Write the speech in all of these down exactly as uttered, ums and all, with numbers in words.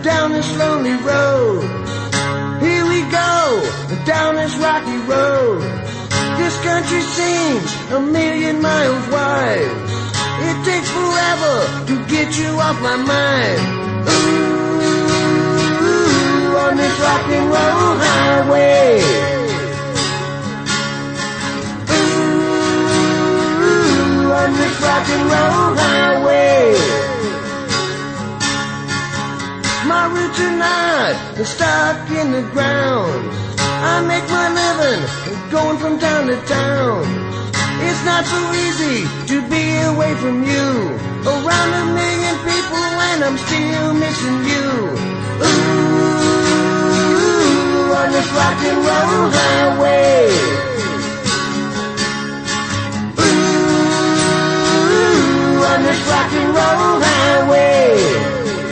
down this lonely road. Here we go, down this rocky road. This country seems a million miles wide. It takes forever to get you off my mind. Ooh, on this rock and roll highway. Ooh, on this rock and roll highway. My roots are not stuck in the ground. I make my living going from town to town. It's not so easy to be away from you. Around a million people and I'm still missing you. Ooh, on this rock and roll highway. Ooh, on this rock and roll highway.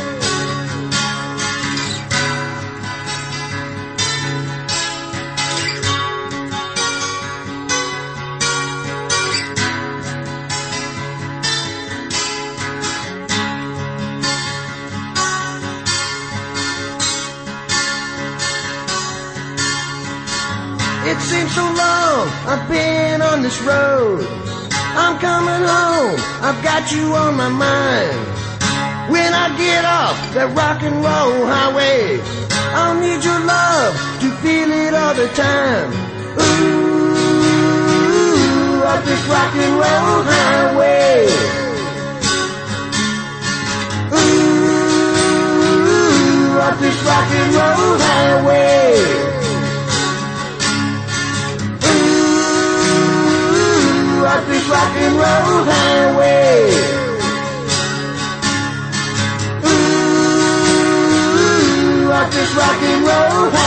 It seems so long I've been on this road. I'm coming home, I've got you on my mind. When I get off that rock and roll highway, I'll need your love to feel it all the time. Ooh, up this rock and roll highway. Ooh, up this rock and roll highway. Up this rock and roll highway. Ooh, up this rock and roll highway.